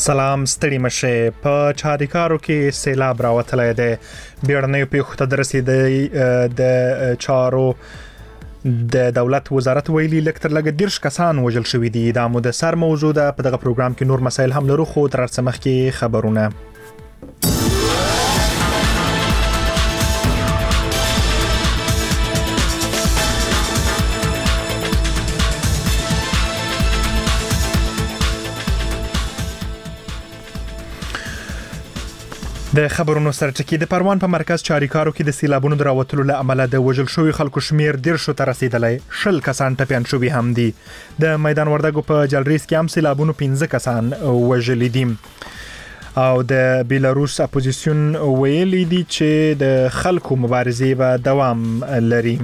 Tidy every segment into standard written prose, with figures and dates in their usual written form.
سلام ستړي مشه په چاریکارو کې سیلاب راوتلی دی بیړنیو پیښو ته رسیدي د چارو د دولت وزارت ویلي لکتر لګ 10 کسان وژل شوی دي دا مو د سر موضوع ده په دغه پروګرام کې نور مسایل هم لرو خو تر څه مخکې خبرونه د خبرونو سرچکي د پروان په مرکز چاریکارو کې د سیلابونو دراوتلو له عمله د وژل شوی خلکو شمیر 10 ته رسیدلی شل کسان ټپيان شوی هم دي د میدان وردګو په جلریز کې هم سیلابونو 15 کسان وژل دي او د بیلاروس اپوزیسیون ویلي دي چې د خلکو مبارزې به دوام لري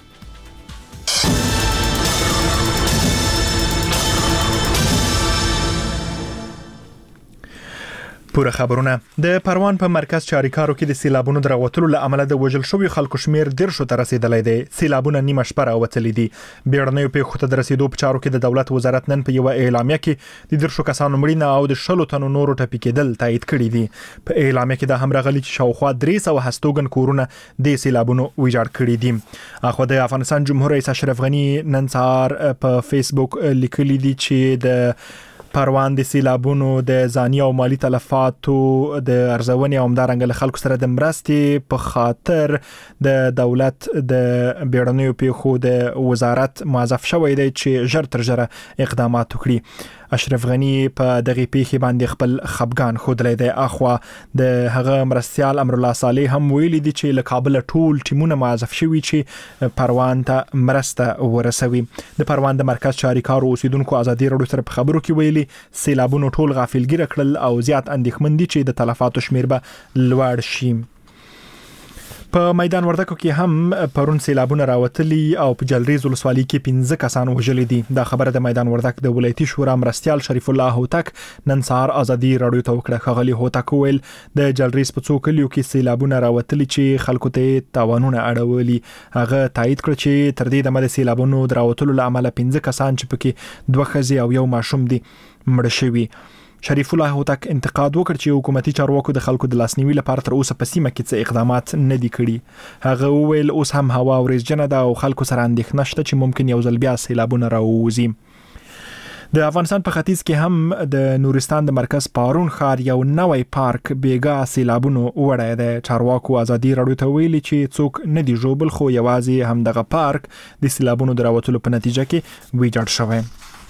پوره خبرونه د پروان په مرکز چاریکارو کې د سیلابونو دراوتلو له عمله د وژل شوی خلکو شمیر 10 ته رسیدلی دی سیلابونه نیمه شپه راوتلي دي بیړنیو پیښو ته رسیدو په چارو کې د دولت وزارت نن په یو اعلامیه کې د 10 کسانو مړینه او د 10 تنو نورو ټپي کېدل تایید کړي دي په اعلامیه کې د هم راغلي چې شاوخوا 300 هستوګن کورونه د سیلابونو ویجاړ کړي دي اخو د افغانستان جمهور رئیس اشرف غنی نن سهار په فیسبوک لیکلي دي چې د پروان د سیلابونو د ځاني او مالی تلفاتو د ارزونې او همدارنګه خلکو سره د مرستې په خاطر د دولت د بیړنیو پیښو د وزارت موظف شوی دی چې ژر تر ژره اقدامات وکړي اشرف غنی په دغه پیښې باندې خپل خپګان خودلی دی اخوا د هغه مرستيال امر الله صالح هم ویلي دي چې له کابل ټول ټیمونه موظف شوي چې پروان ته مرسته ورسوي د پروان د مرکز چاریکارو اوسیدونکو ازادي راډیو سره په خبرو کې ویلي سیلابونو ټول غافلګیر کړل او زیات اندېښمن دي چې د تلفاتو شمیر به لوړ شي په میدان وردګو کې هم پرون سیلابونه راوتلي او په جلریز ولسوالۍ کې 15 کسان وژل دي دا خبره د میدان وردګ د ولایتي شورا مرستيال شریف الله هوتک نن سهار ازادي راډیو ته وکړه خغلی هوتک ویل د جلریز په څوکلیو کې سیلابونه راوتلي چې خلکو ته تاوانونه اړولي هغه تایید کړ چې تر دې د سیلابونو دراوتلو له عمله 15 کسان چې پکې 2 ښځې او یو ماشوم دي مړ شوي شریف الله هوتک انتقاد وکړ چې حکومتي چارواکو د خلکو د لاسنیوي لپاره تر اوسه په سیمه کې څه اقدامات نه دي کړي هغه ویل اوس هم هوا ورېځجنه ده او خلکو سره اندېښنه شته چې ممکن یو ځل بیا سیلابونه راووځي د افغانستان په ختیځ کې هم د نورستان د مرکز پارون ښار یو نوی پارک بیګا سیلابونو وړی دی چارواکو ازادي راډیو ته ویلي چې څوک نه دی ژوبل خو یوازې هم دغه پارک د سیلابونو د راوتلو په نتیجه کې ویجاړ شوی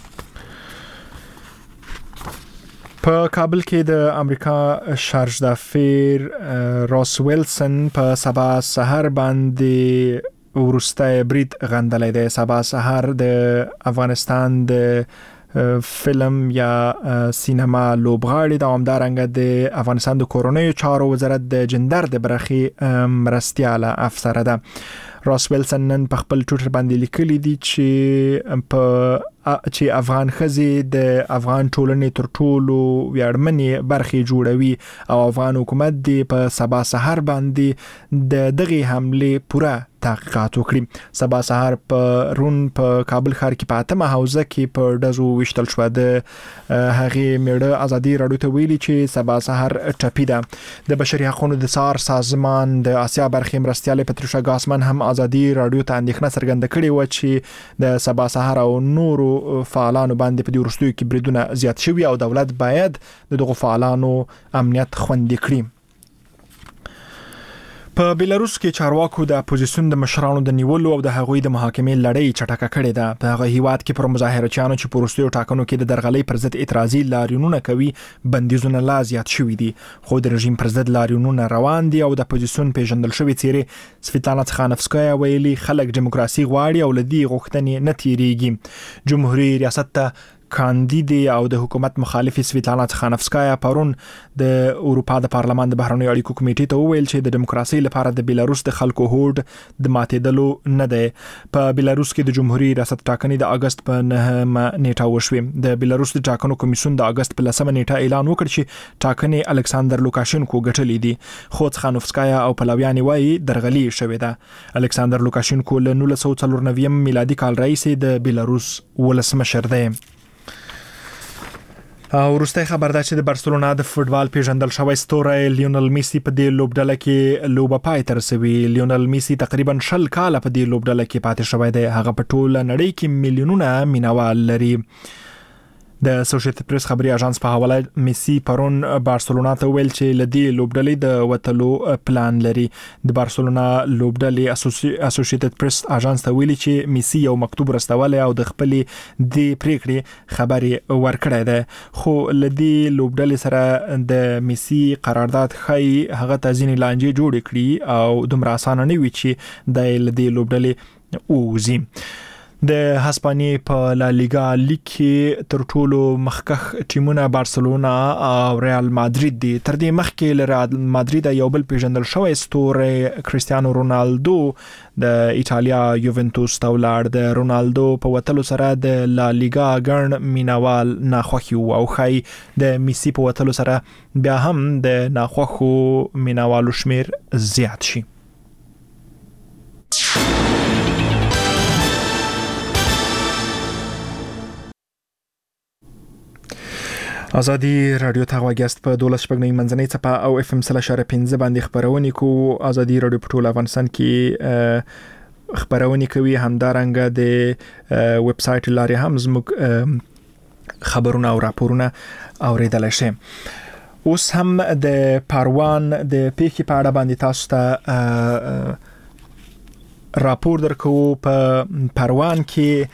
په کابل کې د امریکا شارج دافیر راس ویلسن په سبا سحر باندې ورسته برید غندلې ده سبا سحر د افغانستان د فلم یا سینما لوبغاړي د همدارنګه د افغانستان د کورونیو چارو وزارت د جندر د برخي مرستياله افسر ده راس ویلسن نن په خپل ټویټر باندې لیکلي دي چې افغان خزي د افغان ټولنې تر ټولو ویاړمنې برخي جوړوي او افغان حکومت دی په سبا سحر باندې د دغه حمله پوره تحقیقات وکړي سبا سحر په رون په کابل ښار کې په اتمه حوزه کې په دزو وشتل شو د هغه میړه ازادي راډیو ته ویلي چې سبا سحر ټپی ده د بشري حقوقو د سار سازمان د آسیا برخې مرستيال پتروشا ګاسمن هم ازادي راډیو ته اندېښنه څرګنده کړې و چې د سبا سحر او نورو فعالانو باندې په دې وروستیو کې بریدونه زیات شوي او دولت باید دغه فعالانو امنیت خوندي کړي په بیلاروس کې چارواکو د اپوزیسیون د مشرانو د نیولو او د هغوی د محاکمې لړۍ چټکه کړې ده په هغه هیواد کې پر مظاهرچیانو چې په وروستیو ټاکنو کې د درغلۍ پر ضد اعتراضي لاریونونه کوي بندیزونه لا زیات شوي دي خو د رژیم پر ضد لاریونونه روان دي او د اپوزیسیون پیژندل شوی څیرې سویتلانا تخانفسکایا ویلي خلک دیموکراسي غواړي او لدی غوښتنې نه تیریږي جمهوریت ریاست ته کاندید او د حکومت مخالف سویتلانا تخانفسکایا پرون د اروپا د پارلمان د بهرنیو اړیکو کمیټې ته وویل چې د دیموکراسي لپاره د بیلاروس د خلکو هوډ د ماتېدلو نه دی په بیلاروس کې د جمهوریت ریاست ټاکنې د اگست په 9 نیټه وشوې د بیلاروس د ټاکنو کمیسیون د اگست په 10 نیټه اعلان وکړ چې ټاکنې الکساندر لوکاشینکو ګټلې دي خو تخانفسکایا او پلویان وایي درغلي شوې ده الکساندر لوکاشینکو له 1994 میلادي کال راهیسې د بیلاروس ولسمشر دی او وروستۍ خبر ده چې د بارسلونا د فوتبال پیژندل شوی ستوری لیونل میسی په دې لوبډله کې لوبه پای ته رسوي. لیونل میسی تقریبا 20 کال په دې لوبډله کې پاتې شوی دی. هغه په ټوله نړۍ کې میلیونونه مینوال لري. د اسوسییټډ پریس خبري اژانس په حواله میسی پرون بارسلونا ته ویل چې لدی لوبډلې د وټلو پلان لري. د بارسلونا لوبډلې اسوسییټډ پریس اژانس ته ویلي چې میسی یو مکتوب رسولې او د خپلې د پریکړې خبري ورکړې ده، خو لدی لوبډلې سره د میسی قرارداد خای هغه تزین لانجې جوړ کړي او دومره اسانه نه وي چې د لدی لوبډلې اوزي. د هسپانیې په لا لیګا لیګ کې تر ټولو مخکخ ټیمونه بارسلونا او ریال مادرید دي. تر دې مخکې له ریال مادرید یو بل پیژندل شوی ستوری کریستیانو رونالدو د ایتالیا یوونټوس ته ولاړ. د رونالدو په وتلو سره د لا لیګا ګڼ مینوال ناخوښي او خای د میسی په وتلو سره بیا هم د ناخوښو مینوالو شمیر زیات شي. ازادي رادیو ته واګست په 12 منځنۍ صفه او اف ام 3.15 باندې خبرونه کو. ازادي رادیو په ټول افغانستان کې خبرونه کوي، همدارنګه د ویب سټ لاري هم زموږ خبرونه او راپورونه اوریدل شي. اوس هم د پروان د پیښې په اړه باندې تاسو ته راپور درکو. په پروان کې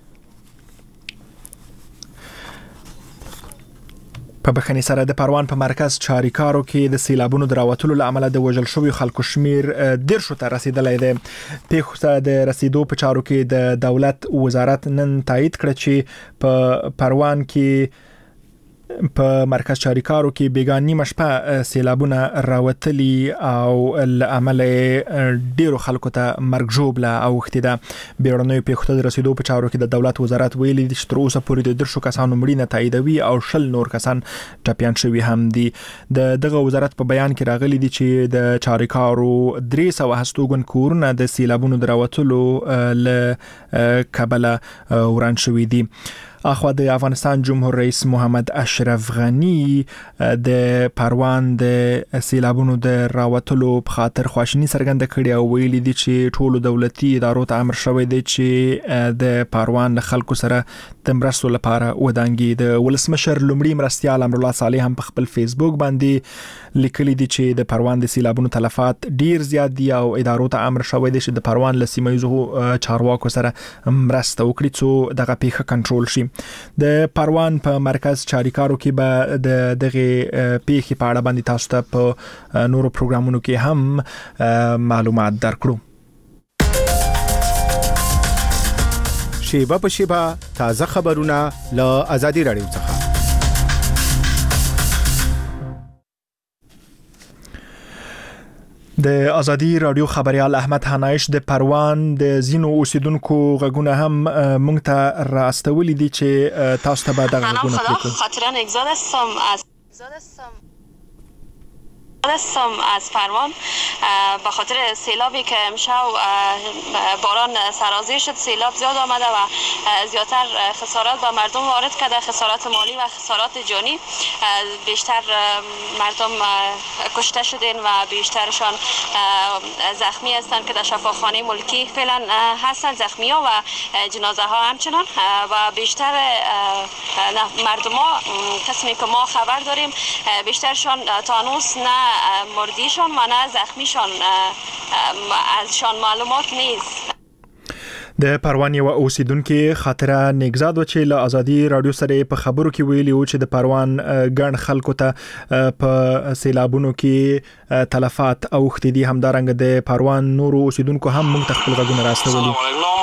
په بخښنې سره د پروان په مرکز چاریکارو کې د سیلابونو دراوتلو لامل د وژل شوی خلکو شمیر 10 ته رسیدلی دی. پیښو د رسیدو په چارو کې د دولت وزارت نن تایید کړ چې په پروان کې په مرکز چاریکارو کې بیګانی مشپه سیلابونه راوتلي او عمل ډیرو خلکو ته مرګ ژوبله او وختیده. بیړنیو پیښو د رسیدو په چارو کې د دولت وزارت ویلي چې تر اوسه پورې د 10 کسانو مړینه تاییدوي او 20 نور کسان ټپیان شوي هم دي. دغه وزارت په بیان کې راغلي دي چې د چاریکارو 300 هستوګن کورونه د سیلابونو دراوتلو له کبله وران شوي دي. اخوا د افغانستان جمهور رئیس محمد اشرف غنی د پروان د سیلابونو د راوتلو په خاطر خواشینی څرګنده کړې او ویلي دي چې ټولو دولتي ادارو ته امر شوی دی چې د پروان خلکو سره د مرستو لپاره ودانګي. د ولسمشر لومړي مرستیال امر الله صالح هم په خپل فیسبوک باندې لیکلي دي چې د پروان د سیلابونو تلفات ډیر زیات دي او ادارو ته امر شوی دی چې د پروان له سیمایي چارواکو سره مرسته وکړي څو دغه پیښه کنټرول شي. د پروان په مرکز چاریکارو کې به دغه پیښې په اړه باندې تاسو ته په نورو پروګرامونو کې هم معلومات درکړو. شیبه په شیبه تازه خبرونه له ازادي رادیو څخه. د ازادي رادیو خبريال احمد حنایش د پروان د زینو اوسیدونکو غږونه هم مونږ ته راستولې دي چې تاسو ته به دغه غږونه پلیکو. خاطره نگزاد هستم از پروان به خاطر سیلابی که امشب باران سرازیر شد. سیلاب زیاد آمده و زیادتر خسارات به مردم وارد کرده، خسارات مالی و خسارات جانی. بیشتر مردم کشته شدن و بیشترشان زخمی هستند که در شفاخانه ملکی فعلا هستند، زخمی ها و جنازه ها همچنان. و بیشتر مردم ها قسمی که ما خبر داریم بیشترشان تا هنوز نه مردیشان و نه زخمیشان ازشان معلومات نیست. د پروان یو اوسیدونکو خاطره نگزاد و چې له ازادي رادیو سره په خبرو کې ویلي و چې د پروان ګڼ خلکو ته په سیلابونو کې تلفات او ختیدي. همدارنګه د پروان نورو اوسیدونکو هم موږ ته خپل غږونه راستولي.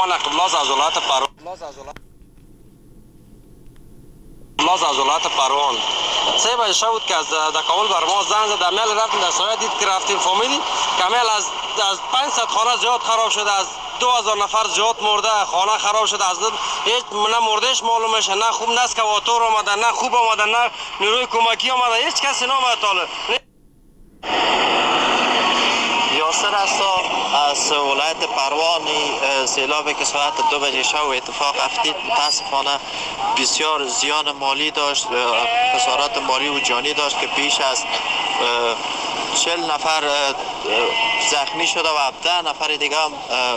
عضلات پروان 3 بجه شد که از کابل بر ما زنگ زد. عمل رفتیم در سایه دید که رفتیم فهمیدیم که عمل از 500 خانه زیاد خراب شده، از 2000 نفر زیاد مرده، خانه خراب شده. از هیچ نه مردهش معلوم میشه، نه خوب نه اسکواتور اومده، نه خوب اومده، نه نیروی کمکی اومده، هیچ کسی نمیاد. یاسر نظر است از ولایت پروان سیلابی که ساعت 2 بجه شب اتفاق افتید متاسفانه بسیار زیان مالی داشت، خسارات مالی و جانی داشت که بیش از 40 نفر زخمی شده و 17 نفر دیگه هم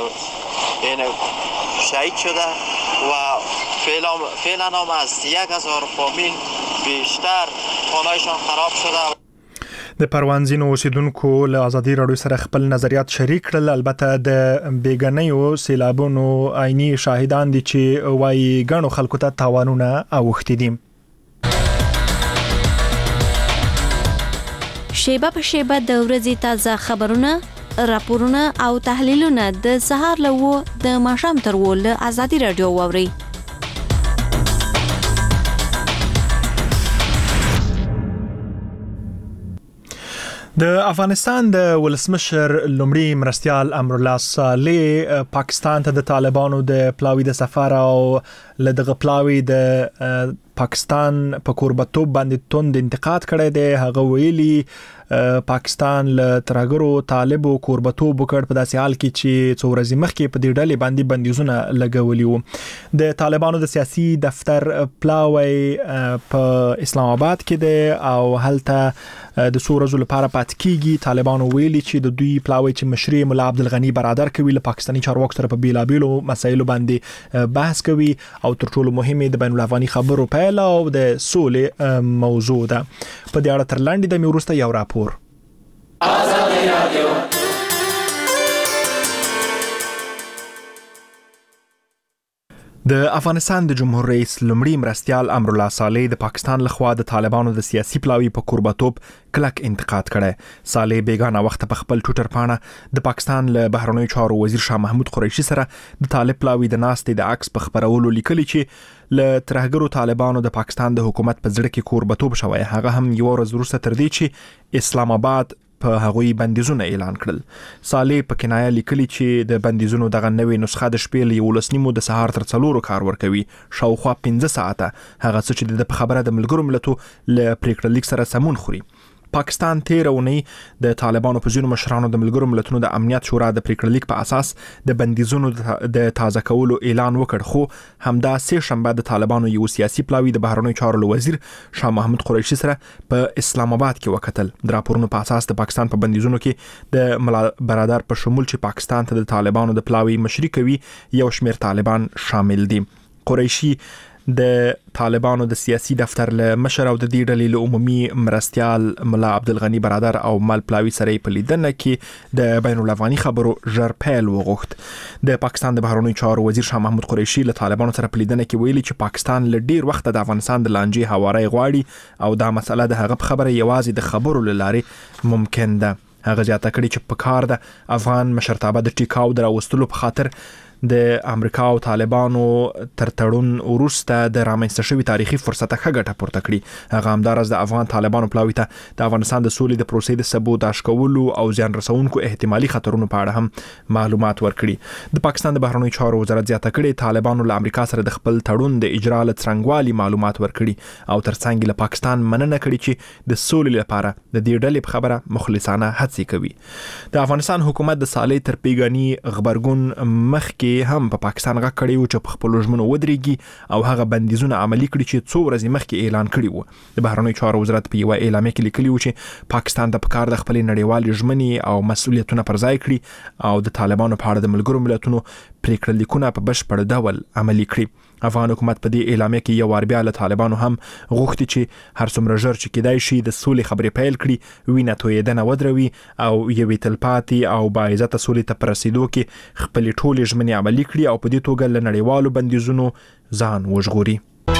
شهید شده و فعلا هم از 1000 فامیل بیشتر خانه‌شان خراب شده. د پروانځینو اوسیدونکو له ازادي رادیو سره خپل نظریات شریک کړل. البته د بیګنیو سیلابونو عیني شاهدان دي چې وايي غنو خلکو ته تاوانونه اوښتي دي. شیبه په شیبه د ورځې تازه خبرونه، راپورونه او تحلیلونه د سهار له د ماښام تر له ازادي رادیو واوري. د افغانستان د ولسمشر لومړي مرستیال امرالله صالح پاکستان ته د طالبانو د پلاوی د سفر او لدغه پلاوی د پاکستان په کوربتوب باندې توند انتقاد کړی دی. هغه ویلي پاکستان له ترګرو طالبو کوربتوب وکړ په داسې حال کې چې څو ورځې مخکې په دې ډلې باندې بندیزونه لګولي وو. د طالبانو د سیاسي دفتر پلاوی په اسلام آباد کې دی او هلته د څو ورځو لپاره پات کیږي. طالبانو ویلي چې د دوی پلاوی چې مشري مولا عبدالغنی برادر کوي له پاکستاني چارواکو سره په بیلابیلو مسایلو باندې بحث کوي او تر ټولو مهمه د بین الافغاني خبرو پیل او د سولې موضوع ده. په دې اړه تر لاندې د میورسته یو راپور. ازادي رادیو د افغانستان د جمهور رئیس لومړي مرستیال امرالله صالح د پاکستان لخوا د طالبانو د سیاسي پلاوی په کوربتوب کلک انتقاد کړي. صالح بیگانه وخت په خپل ټوټر پاڼه د پاکستان له بهرنیو چارو وزیر شاه محمود قریشي سره د طالب پلاوی د ناستې د عکس په خبرولو لیکلي چې له ترهګرو طالبانو د پاکستان د حکومت په ځړ کې کوربتوب شوی. هغه هم یو ورځ وروسته تر دې چې اسلام آباد په هغوی بندیزونه اعلان کړل. صالح په کنایه لیکلي چې د بندیزونو دغه نوې نسخه د شپې له 11 د سهار تر 4 کار ورکوي، شاوخوا 15 ساعته. هغه څه چې د خبره د ملګرو ملتونو ل پریکړه لیک سره سمون خوري. پاکستان تیر اونۍ د طالبانو په ځینو مشرانو د ملګرو ملتونو د امنیت شورا د پریکړه لیک په اساس د بندیزونو د تازه کولو اعلان وکړ، خو همدا سه شنبه د طالبانو یو سیاسي پلاوی د بهرنیو چارو وزیر شاه محمود قریشي سره په اسلام آباد کې وکتل. د راپورونو په اساس د پاکستان په بندیزونو کې د مولا برادر په شمول چې پاکستان ته د طالبانو د پلاوی مشري کوي یو شمېر طالبان شامل دي. قریشي د طالبانو د سیاسي دفتر له مشر او د دې ډلې له عمومي مرستیال مولا عبدالغنی برادر او مال پلاوی سره په لیدنه کې د بین الافغاني خبرو ژر پیل وغوښت. د پاکستان د بهرنیو چارو وزیر شاه محمود قریشي له طالبانو سره په لیدنه کې ویلي چې پاکستان له ډیر وخت د افغانستان د لانجې هواري غواړي او دا مسله د هغه خبره یوازې د خبرو لاره ممکن ده. هغه زیاته کړي چې په کار د افغان مشرتابه د ټیکاو دراوستلو په خاطر د امریکا او طالبانو تر تړون وروسته د رامنځته شوی تاریخي فرصت ښه ګټه پورته کړي. هغه همدارس د افغان طالبانو پلاوی ته د افغانستان د سولې د پروسې د سبوتاژ کولو او زیان رسونکو احتمالي خطرونو په اړه هم معلومات ورکړي. د پاکستان د بهرنیو چارو وزارت زیاته کړي طالبانو له امریکا سره د خپل تړون د اجرا له څرنګوالي معلومات ورکړي او ترڅنګ له پاکستان مننه کړي چې د سولې لپاره د دې ډلې په خبره مخلصانه هڅې کوي. د افغانستان حکومت د صالح تر پیګانی خبرګون مخکې هم په پاکستان غږ کړی و چې په خپل ژمنو ودرېږي او هغه بندیزونه عملي کړي چې څو ورځې مخکې اعلان کړي وو. د بهرنیو چارو وزارت په یو اعلامیه کې لیکلي و چې پاکستان ته پکار د خپل نړیوال ژمنې او مسؤلیتونه پر ځای کړي او د طالبانو په اړه د ملګرو ملتونو پریکړه لیکونه په بشپړ ډول عملي کړي. افغان حکومت په دې اعلامیه کې یو وار بیا له طالبانو هم غوښتي چې هر څومره ژر چې کېدای شي د سولې خبرې پیل کړي، وینه تویېدنه ودروي او یوې تلپاتې او باعزته سولې ته په رسېدو کې خپلې ټولې ژمنې عملي کړي او په دې توګه له نړیوالو بندیزونو ځان وژغوري.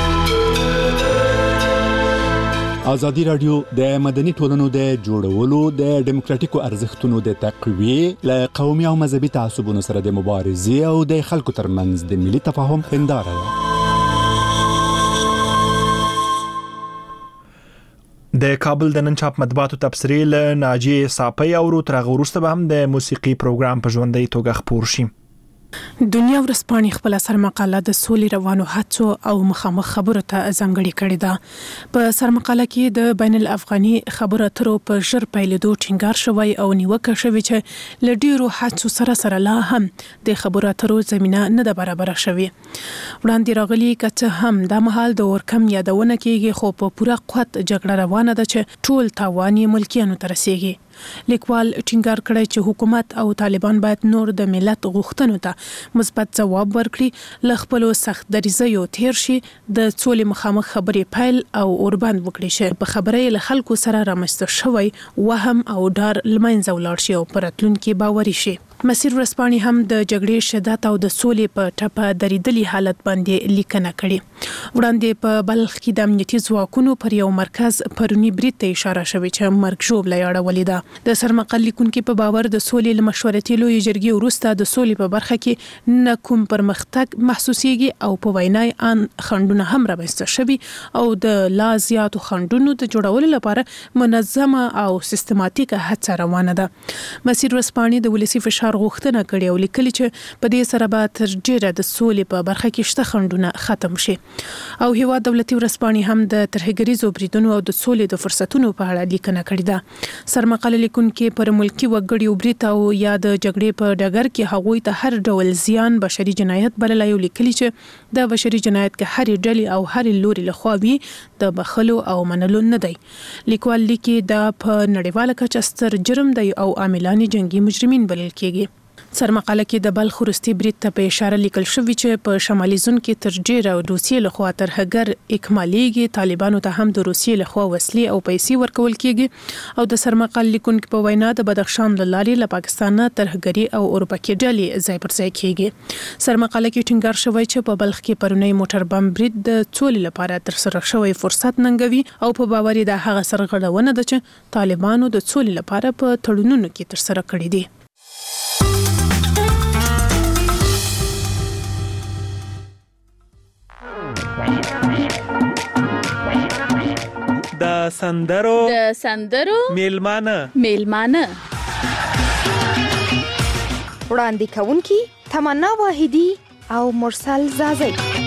ازادي رادیو د مدني ټولنو د جوړولو د ډیموکراتیکو ارزښتونو د تقویې له قومي او مذهبي تعصبونو سره د مبارزې او د خلکو ترمنځ د ملي تفاهم هنداره ده. د کابل د نن چاپ مطبوعاتو تبصرې له ناجیه صافی او تر هغه وروسته به هم د موسیقي پروګرام په ژوندۍ توګه خپور شي. دنیا ورځپاڼې خپل سرمقاله د سولې روانو هڅو او مخامخ خبرو ته ځانګړې کړې ده. په سرمقاله کې د بین الافغاني خبرو اترو په ژر پیلېدو ټینګار شوی او نیوکه شوې چې له ډیرو هڅو سره لا هم د خبرو اترو زمينه نه ده برابره شوې. وړاندې راغلي که هم د مهال د ورکم یادونه کېږي، خو په پوره قوت جګړه روانه ده چې ټول تاوان ملکیانو ته رسیږي. لیکوال ټینګار کړی چې حکومت او طالبان باید نور د ملت غوښتنو ته مثبت ځواب ورکړي، له خپلو سخت دریځیو تیر شي، د سولې مخامخ خبرې پیل او اوربند وکړي چې په خبرې له خلکو سره رامنځته شوی وهم او ډار لمنځه ولاړ شي او په راتلونکي باوري شي. مسیر ورځپاڼې هم د جګړې شدت او د سولې په ټپه درېدلي حالت باندې لیکنه کړې. وړاندې په بلخ کې د امنیتي ځواکونو پر یو مرکز پرونی برید ته اشاره شوې چې مرګ ژوبله اړولې ده. د سرمقال لیکونکو په باور د سولې له مشورتي لوی جرګې وروسته د سولې په برخه کې نه کوم پرمختګ محسوسيږي او په وینای ان خندونه هم رامنځته شوي او د لا زیاتو خندونو د جوړولو لپاره منظمه او سیستماتیکه هڅه روانه ده. مسیر ورځپاڼې د ولسی فشار غوښتنه کړې او لیکلي چې په دې سره به تر ډیره د سولې په برخه کې شته خندونه ختم شي. او هیواد دولتي ورځپاڼې هم د ترهګریزو بریدونو او د سولې د فرصتونو په اړه لیکنه کړې ده. سرمقاله لیکونکو پر ملکی وګړي برید او یا د جګړې په ډګر کې هغوی ته هر ډول زیان بشري جنایت بللای، لیکلي چې د بشري جنایت کې هر ډلې او هر لوري له خوا وي د بخلو او منلو نه دی. لیکوال لیکي دا په نړیواله کچه ستر جرم دی او عاملان جنگي مجرمین بلل کېږي. سرمقاله کې د بلخ وروستي برید ته په اشاره لیکل شوی چې په شمالي زون کې تر ډیره روسیې لخوا ترهګر اکمالېږي، طالبانو ته هم د روسیې لخوا وسلې او پیسې ورکول کېږي. او د سرمقال لیکونکو په وینا د بدخشان له لارې له پاکستان ترهګری او اورپکي ډلې ځای پر ځای کېږي. سرمقاله کې ټینګار شوی چې په بلخ کې پرونی موټر بم برید د سولې لپاره تر سره شوی فرصت ننګوي او په باور د هغه سرغړونه ده چې طالبانو د سولې لپاره په تړونونو کې تر سره کړی دي. د سندرو میلمانه وړاندې کوونکی تمنا واحدی او مرسل زازی.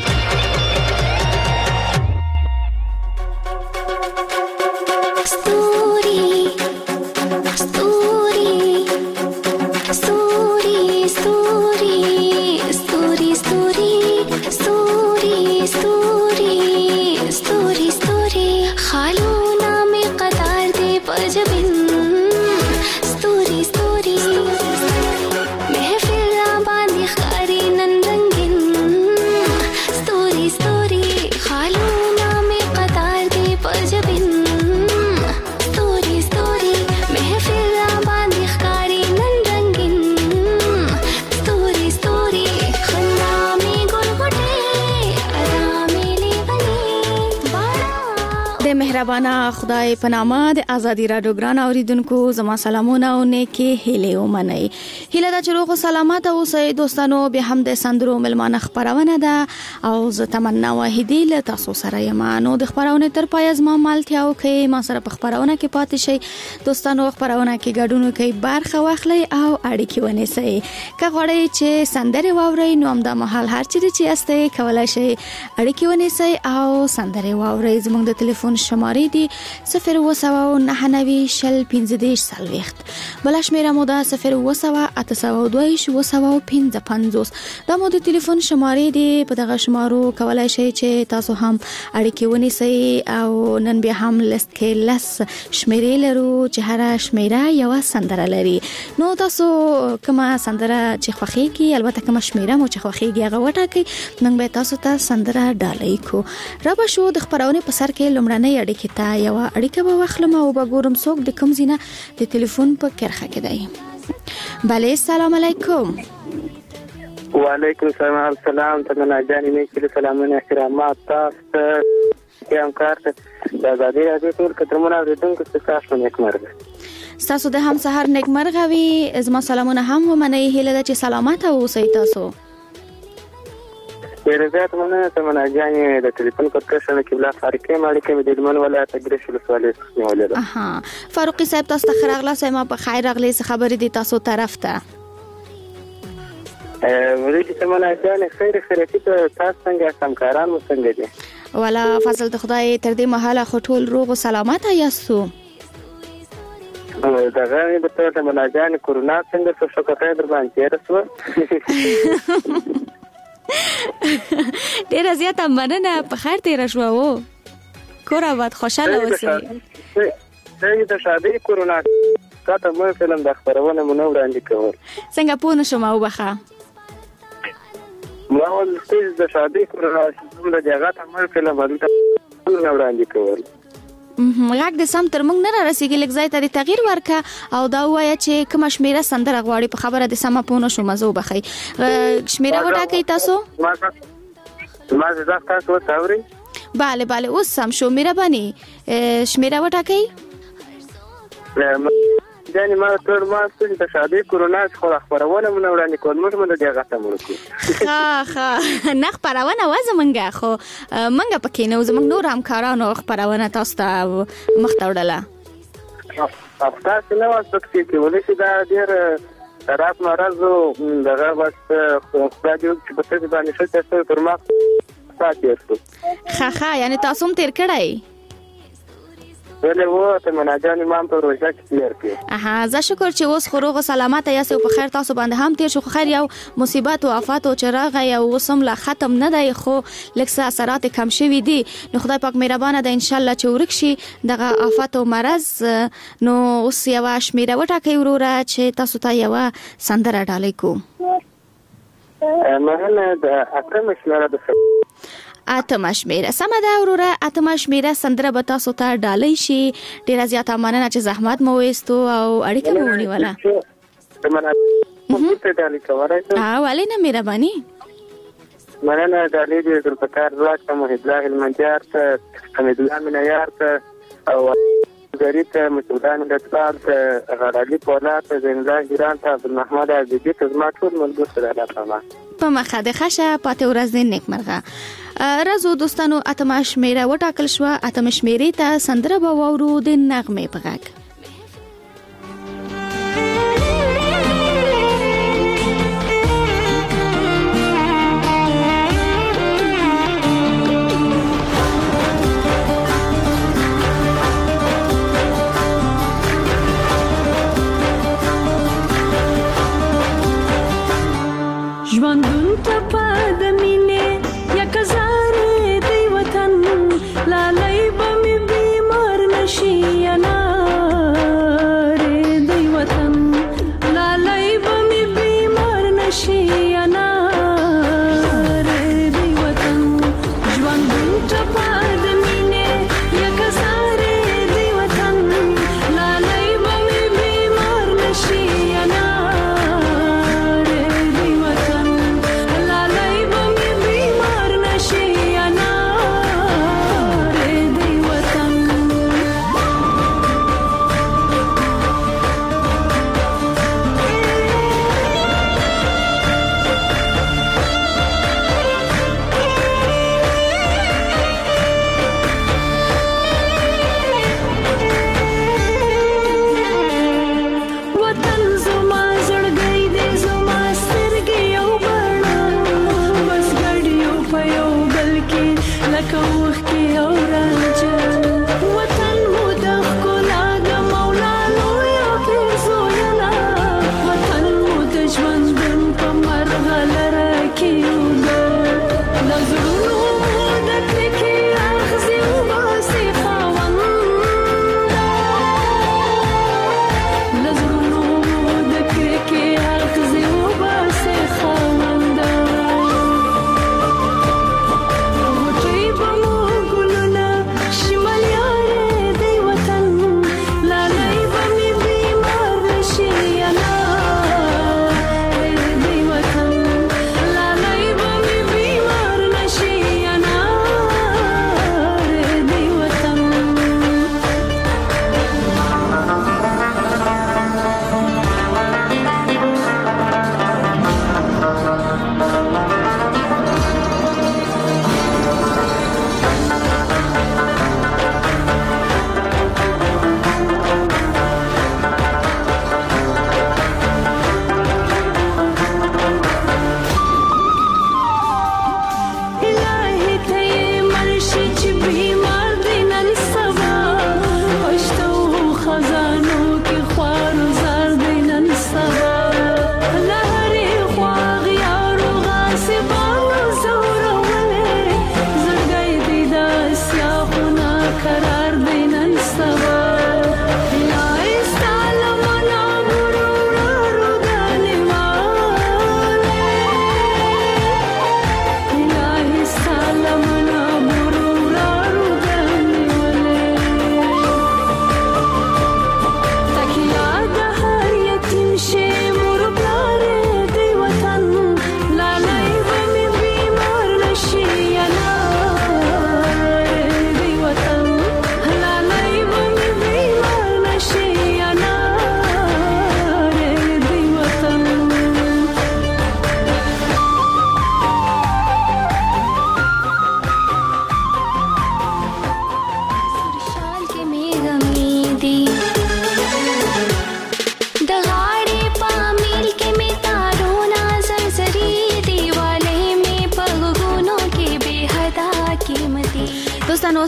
مهربانه خدای په نامه د ازادي رادیو ګران اوریدونکو زما سلامونه او نیکی هیله ومنئ. هیله دا چې روغ او سلامت اوسئ دوستانو. به هم د سندرو ملمانه خبرونه ده او زه تمنا واحدی له تاسو سره یم. نو د خبرونه تر پای زما مالتیا او کې ما سره په خبرونه کې پاتې شئ دوستانو. خبرونه کې ګډون کوي، برخه واخلئ او اړیکې ونیسئ. که غواړئ چې سندره واورئ نو هم د محل هر چیرې چې استئ کولای شئ اړیکې ونیسئ او سندره واورئ. زموږ د ټلیفون شماره دی 099 شل 15 سالويخت، بل شمیره مو ده 07822 دا مو د ټلیفون شماره دی. په دغه شمارو کولای شئ چې تاسو هم اړیکې ونیسئ او نن بیا هم لست کې لس شمیرې لرو چې هر شمیره یو سندره لري. نو تاسو کومه سندره چې خوښیږي، البته کومه شمیره مو چې خوښیږي هغه وټاکئ، نن به تاسو ته سندره ډالۍ کو. را به شو د خبرونه په سر کې لومړنۍ اړیکه ته یو اړیکه به واخلم او به ګورم څوک د کوم ځینه د ټلیفون په کرخه کې دی. بله السلام علیکم. وعلیکم السلام. تمنا جانې میکل سلامونه احترامات تاسو ته همکار ته د ازادي رادیو ټول کترمونه اوریدونکو ته تاسو نیکمرغه. تاسو د هم سحر نیکمرغه وي. زما سلامونه هم ومنئ. هیله ده چې سلامت اوسئ تاسو. ورزات مننه تمنا جانې د ټلیفون پر کښنه کې بلا فارقې مالکه د دلمن ولایت اګریش ولسوالۍ څخه نیولې ده. فاروقي صاحب تاسو ته خیر اغلا سم په خیر اغلی څه خبرې دي تاسو طرف ته؟ ولې چې تمنا جان خیر خیرتي ته تاسو څنګه همکاران مو څنګه دي ولا فضل د خدای تر دې مهاله خټول روغ او سلامت یاستو دا غوښنه به ته تمنا جان کورونا څنګه څه شکایت در باندې رسو ډیر زیاته مننه په خیر تیر شو وو کور آباد خوشاله اوسئ د شادي کورونا کاته مې فلم د خبرونه مونږ وړاندې کول څنګه پوه نشم او بخا ماول ستې د شادي کورونا څنګه دغه ته مې فلم وړاندې کول غږ د سم تر موږ نه رسیدي لږ ځای ته تغییر ورکا او دا وایي چې کوم شمیره سندره غواړي په خبره د سم پوه نشم زو بخي شمیره وټاکئ تاسو ما زه تاسو تاوري bale اوس سم شو مهرباني شمیره وټاکئ جاني ما تر ما څه د شادي کورونا خبرونه مونږ وړاندې کول موږ دغه ته مړکو ها نه خبرونه وزمنګه خو منګه پکې نو زمنګ نور همکارانو خبرونه تاسو ته مخ ته وړله تاسو نو واسطه کې ولې چې دا ډېر طرف مرزو دغه بس خدای دې چې په دې باندې شته تر ما ساتي ها یعنی تاسو هم تیر کړای ولې وو ته مناجان امام په روزه کې تیر کړ زه شکر چې اوس خو روغ سلامت یاست او په خیر تاسو باندې هم تیر شو خیر یو مصیبت او آفات او چراغ یو وسم لا ختم نه دی خو لکه اثرات کم شوي دي نو خدای پاک مهربانه ده ان شاء الله چې ورک شي دغه آفات او مرض نو اوس یو شمیره وټاکي وروره چې تاسو ته یو سندره ډالۍ کو مهنه د اکرم شمیره د اتم شمیره سمه ده وروره اتم شمیره سندره به تاسو ته ډالۍ شي ډیره زیاته مننه چې زحمت مو وستو او اړیکه مو ونیوله ولې نه مهرباني مننه ډالۍ دې تر پکار راځه محمد المنجار ته حمید الله منیار ته او غریب ته مسعودان د اطفال ته غړالي پولاد ته زنده ګران ته عبدالمحمد عزیزي ته زما ټول ملګرو سره راځم په مخه د خشه پاتې ورځ دې نیکمرغه رازو دوستانو اتم شمیره وټاکل شو اتم شمیره ته سندره به وورو د نغمه په غږ ژوندون ته پد مینه یک زاره دی وطن لالای به می بیمار نشي انا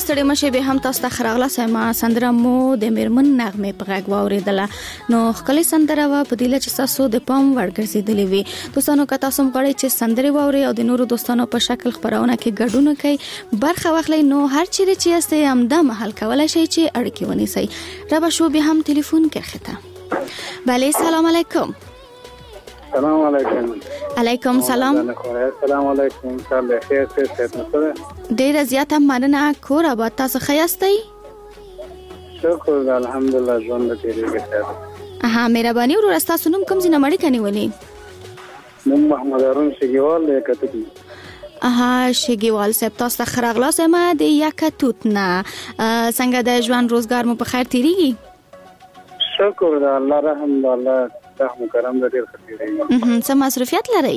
ستړي مشه به هم تاسو ته خراغله سما سندره مو د میرمن نغمه په غږ واوریدله نو خپل سندره وا په دله چې تاسو د پام ورګرځیدلې وي دوستانو که تاسو غواړئ چې سندره واوري او د نورو دوستانو په شکل خبرونه کې ګډون کوي برخه واخلئ نو هر چیرې چې یاست هم د محل کولای شئ چې اړیکه ونیسئ را به شو به هم تلیفون کرخته بله سلام علیکم سلام علیکم علیکم سلام السلام علیکم سلام خیر څه ډیر زیاته مننه کور آباد تاسو خیاستئ شکر الحمدلله ژوند دې ډیره اها مهرباني ورو راستا سنم کوم ځنه مړی کني ولي نو محمد هارون شګیوال کتبي اها شګیوال صاحب تاسو خراغلا سم د یکتوت نه څنګه د ژوند روزګار مو په خیر تیریږي شکر الله رحم الله رحم کرم دې ډیر خطرې څه مصرفیت لري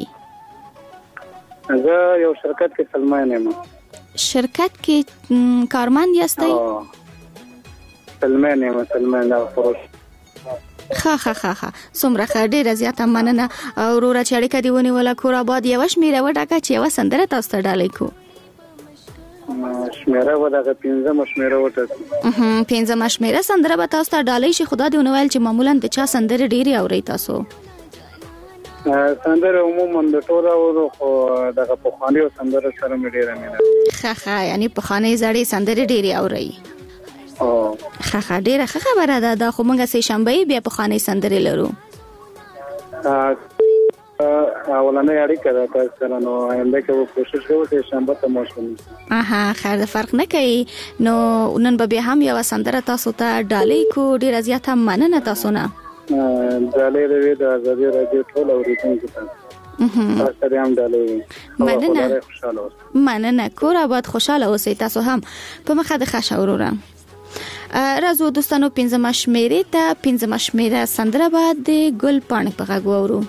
زه یو شرکت کې سلمان یم شرکت کې کارمند یاستئ سلمان یم سلمان فروش خا څومره ډیره زیاته مننه او ورور چې اړیکه دی ونیول کور آباد یو شمیره وډاکه چې یو سندره تاسو ته ډالۍ کو شمیره وډاکه 15 شمیره وټه 15 شمیره سندره به تاسو ته ډالۍ شي خدا دې ونویل چې معمولا د چا سندره ډیره اوري تاسو سندره عموما د ټوله ورو خو دغه په خواني سندره سره مې ډیره مینه خا یعنی په خواني زړې سندره ډیره اوري خا ډیره خبره ده دا خو مونږه سه شنبه بیا په خواني سندره لرو اولنې اړیکه ده تاسو سره نو آینده کې وو کوشش کوو چې شنبه ته مو شو اها خیر فرق نه کوي نو نن به هم یو سندره تاسو ته ډالۍ کو ډیره زیاته مننه تاسو نه ډالۍ دې د ازادي راډیو ټول اوریدونکو ته تاسو هم ډالۍ مننه کور آباد خوشاله اوسئ تاسو هم په مخه د خاص اورورم رازو دوستانو 15 شمیره ته 15 شمیره سندره بعد د ګل پاڼې په غږ وورو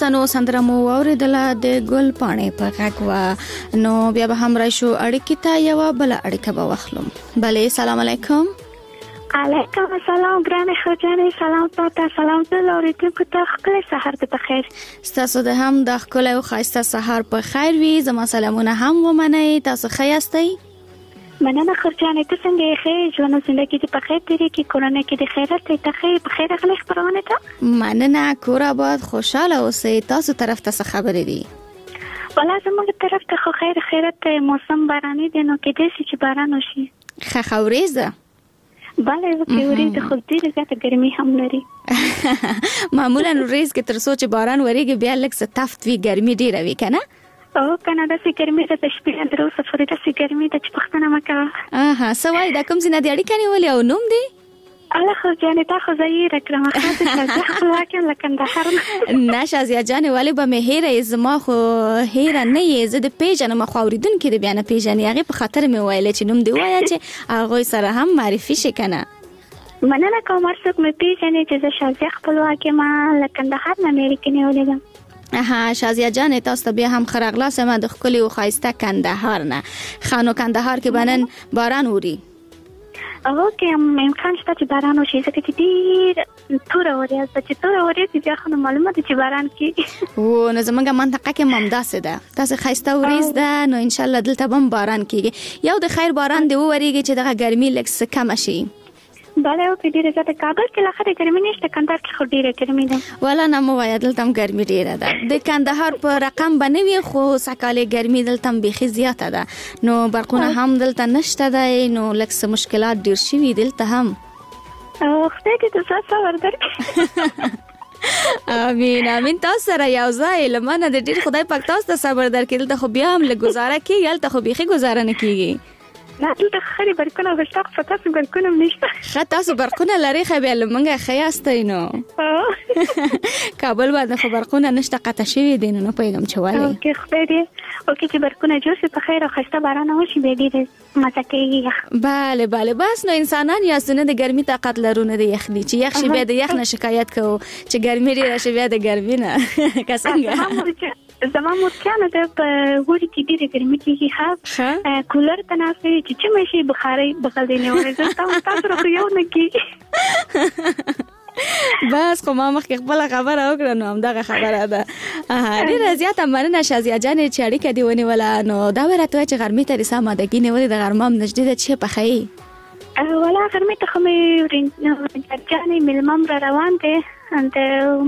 دوستانو سندره مو اوریدله د ګل پاڼې په غږ وا نو بیا به هم راشو اړیکې ته یو بل اړیکه به واخلم. بله سلام علیکم. علیکم السلام ګرانه خجانې سلام تاسو سلام ته اوریدونکو ته خپل سحر ته بخیر. تاسو د هم د خپل او خاصه سحر په خیر وي. زما سلامونه هم ومنئ. تاسو ښه یاستئ؟ مننه خرجانې ته څنګه یې ژوند زندگی دې په خیر تیری کې کورونه کې د خیرات ته خیر په خیر غلې خبرونه ته مننه. کور آباد خوشاله اوسئ. تاسو طرف ته څه خبرې دي؟ ولا زموږ طرف ته خو خیر خیرات موسم باراني دی نو کې دې چې باران وشي. ښه خوريز ده. بله کې ورېځ خو دې زیاته ګرمي هم لري. معمولا ورېځ کې تر څو چې باران ورېږي بیا لږ څه تفت وی ګرمي ډیره وي کنه. او کنه د سګرمي د شپې درو سفر د سګرمي د چپختنه مکه سوای دا کوم زنه د اړیکې نیولې او نوم دی الله خو جانې تا خو زیر کړم خاطر خپلواک لکندهار نه شازیا جان ولی به مهره زما خو هیره نه یې زه د پیژنم خو اوریدونکو د بیان پیژنې هغه په خاطر مې ویل چې نوم دی وایي چې هغه سره هم معرفي شي کنه. مننه کوم ارڅوک مې پیژنې چې زه شازیا خپلواک ما لکندهار نه اړیکې نیولې شازیا جان تاسو بیا هم خرغلا سم د خپل او خایسته کندهار نه خانو کندهار کې بنن باران اوري او کې امکان شته چې باران وشي ځکه چې ډیر تور اوري چې تور اوري چې بیا خو معلومه ده چې باران کې او نو زمونږه منطقه کې ممداسه ده تاسو خایسته اوریز ده نو ان شاء الله دلته هم باران کیږي یو د خیر باران دی وریږي چې دغه ګرمي لکه کم شي. بله او کې ډیره زیاته کابل کې لاخره ګرمي نشته کندهار کې خو ډیره ګرمي ده ولا نه مو وایي دلته هم ګرمي ډیره ده د کندهار په رقم بنوي خو سکاله ګرمي دلته هم بيخي زیاته ده نو برقونه هم دلته نشته ده نو لکه مشکلات ډیر شي دلته هم او خدای دې تاسو صبر درکړي. امين امين تاسو سره یو ځای لمنه د ډیر خدای پاک تاسو ته صبر درکړي دلته خو بیا هم له گزاره کیږي دلته خو بيخي گزاره نه کیږي. نه دلته خري برکونه غشتاق فتاسو برکونه نشته. تاسو برکونه لري خو بیا لمنګه خیاستای نو کابل باندې خو برکونه نشته قطع شوی دي نو پیغام چوالي. اوکې خدای دې اوکې چې برکونه جوړ شي په خیر او خسته باران وشي به دې مزه کوي. bale bale بس نو انسانان یا سونه د ګرمي طاقت لرونه د یخني چې یخ شي به د یخ نه شکایت کوو چې ګرمي لري شي به د ګرمي نه کسانګه زما مورچانه د وړي کې ډیره ګرمي کیږي ها کولر تناسي چې مې شي بخاري بغل دی نه ورته تاسو راخو یو نه کیږي بس خو ما مخکې خپل خبره وکړه نو همدغه خبره ده. ډیره زیاته مننه شازیا جان چې اړیکه دی ونیوله نو دا ورته چې غرمې ته رسا مادګي نیولې د غرمام نږدې ده چې پخې ولا غرمې ته خو مې جانې ملمم را روان دي د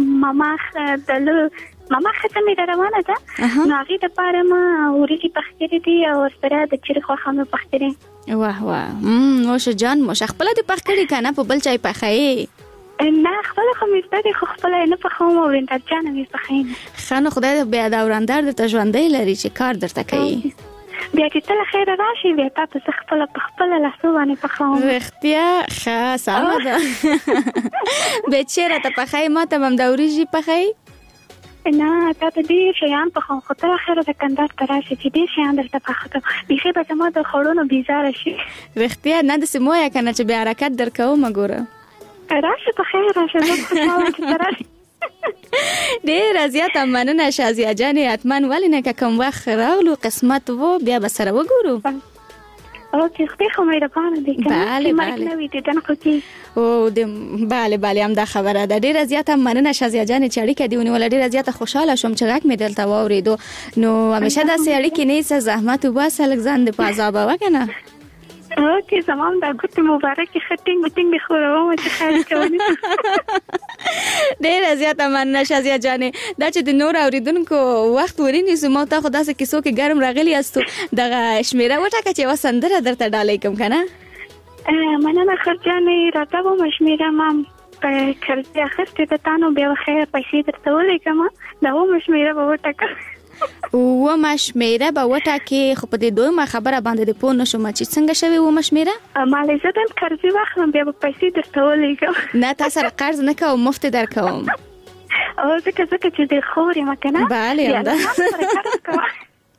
ماما خته مې روانه ده نو هغه د پاره ما ورېږي پخکري دي او سره د چیرې خو خامه پخکري واه واه موش جان موش خپل د پخکري کنه په بل چای پخې نه خپل خو مې خو خپل نه پخوم او انت جان مې پخین خانه خدای بیا دا وراندار د تژوندې لري چې کار درته کوي بیا چې تل خیر راشي بیا تاسو خپل لاسو باندې پخوم وختیا خاص آمده به چیرې ته پخې ما ته هم دا ورېږي پخې نه تاسو دې شیان په خو خطر خیره د کندهار تراشي چې دې شیان درته پخته بيخي به زما د خړونو بیزاره شي وختیا نه د سمویا کنه چې بیا حرکت درکو مګوره راشه په خیر راشه زه خوشاله چې تراشي ډېر زیاته مننه شازیا جانې اتمن ولې نه کوم وخت راغلو قسمت وو بیا به سره وګورو اوکې خدای خو مې راپانه دي بله بله نو دې دن خو کې او د بله هم دا خبره ده ډیره زیاته مننه شازیا جان چې اړیکه دی ونیول ډیره زیاته خوشاله شوم چې غږ مې دلته واوریدو نو همیشه دا سې اړیکې نه څه زحمت وباسه لګ د پازاب وکنه اوکې زمام دا ګوت مبارک خټینګ خورو چې خیر کوي ډیره زیاته مننه شازیا جانې دا چې د نور اوریدونکو وخت ورینې زما ته خو داسې کیسو کې ګرم راغلی استو دغه شمیره وټاکه چې وسندره درته ډالې کوم کنه مننه خرجانې راته و مشمیره مام په کرځي اخرته ته تانو به خیر پیسې درته ولګم دا و مشمیره به وټاکه و مشمیره به وټاکه خو په دې دویمه خبره باندې د پون نشم چې څنګه شوی و مشمیره مالې زه د کرځي واخلم بیا به پیسې درته ولګم نه تاسو قرض نه کوم مفت درکوم او ځکه چې د خوري مکنه bale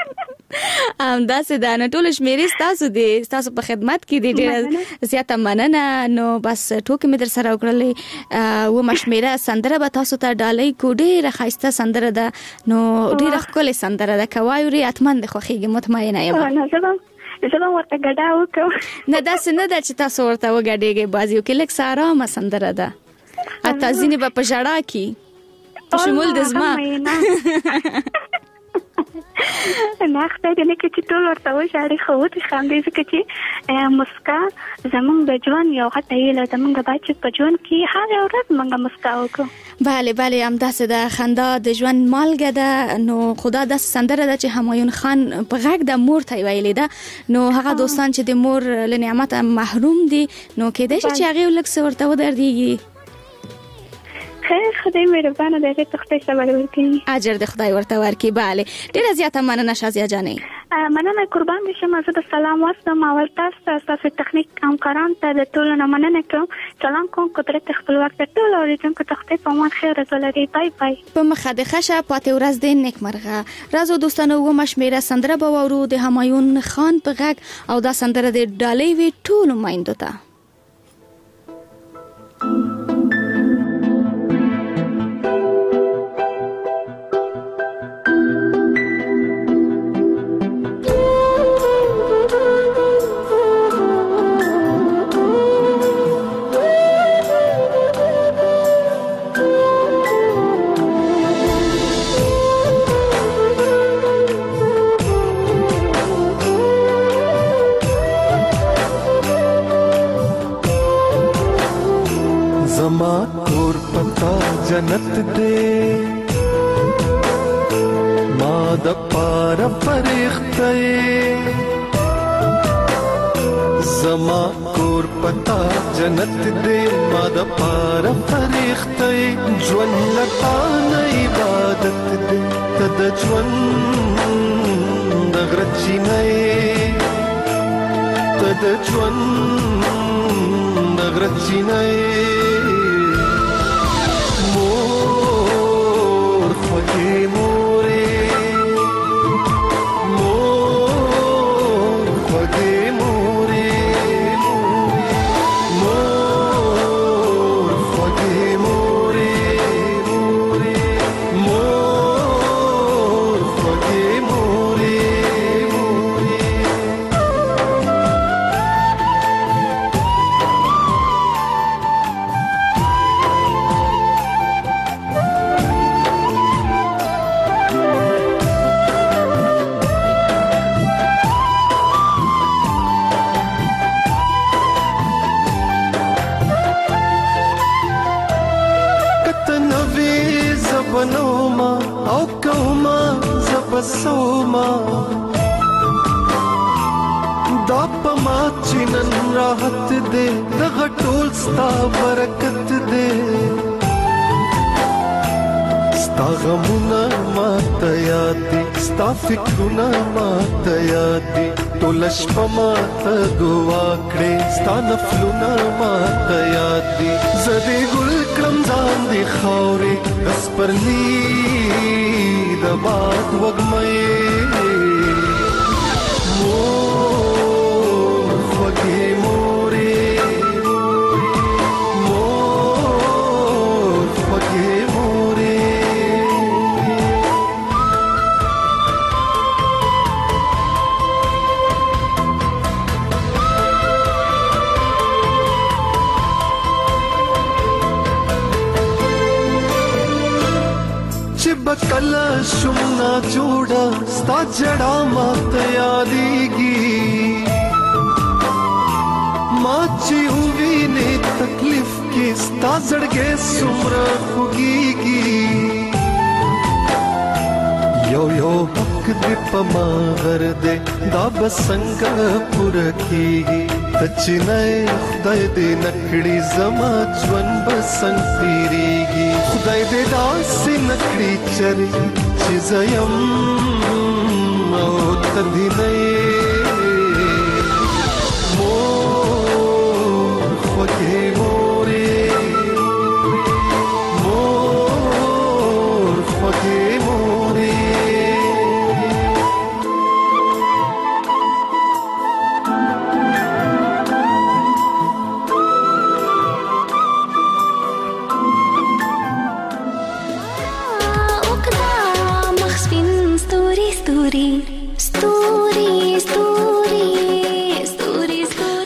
دا سده نه ټول شمیرې تاسو په خدمت کې دي. ډېر زیاته مننه. نو بس ټوکې مې در سره وکړلې و مشمیره سندره به تاسو ته ډالۍ کو. ډېره ښایسته سندره ده. نو ډېره ښکلې سندره ده. که وایوري حتما د خوښېږي مطمئنه یم. زه به ورته ګډا وکړم. نه داسې نه ده چې تاسو ورته وګډېږئ. بازي وکړئ. لږ څه ارامه سندره ده. حتی ځینې به په ژړا کې په شمول د زما نه خدای دې نه کړي چې ټول ورته وژاړي. خو وتښتېدې ځکه چې مسکا زموږ د ژوند یو غټه هیله ده. موږ باید چې په ژوند کې هره ورځ موږ مسکا وکړو. بله همداسې ده. خندا د ژوند مالګه ده. نو خدا داسې سندره ده چې همایون خان په غږ د مور ته ویلې ده. نو هغه دوستان چې د مور له نعمته محروم دي نو کېدای شي چې هغې لږ څه ورته ودردېږي. خیر خدای مهربانه دی. هغې ته خدای صبر ورکوي. اجر د خدای ورته ورکړي. بله ډېره زیاته مننه شازیه جانې. مننه قربان دې شم. زه د سلام واستم. اول تاسو تخنیک همکاران ته د ټولو نه مننه کوم. سلام کوم قدرت خپلواک ته ټول اوریدونکو ته خدای په امان خیر ولري. بای بای. په مخه د خشه پاتې ورځ دې نیکمرغه. راځو دوستانو و مشمیره سندره به واورو د همایون خان په غږ او دا سندره د ډالۍ وی ټولو مایندو ته. जन्नत दे माद पार फरिख्ते जमा कोर पता जन्नत दे माद पार फरिख्ते ज्वन लता न इबादत दे तद ज्वन दगरची नए तद ज्वन दगरची नए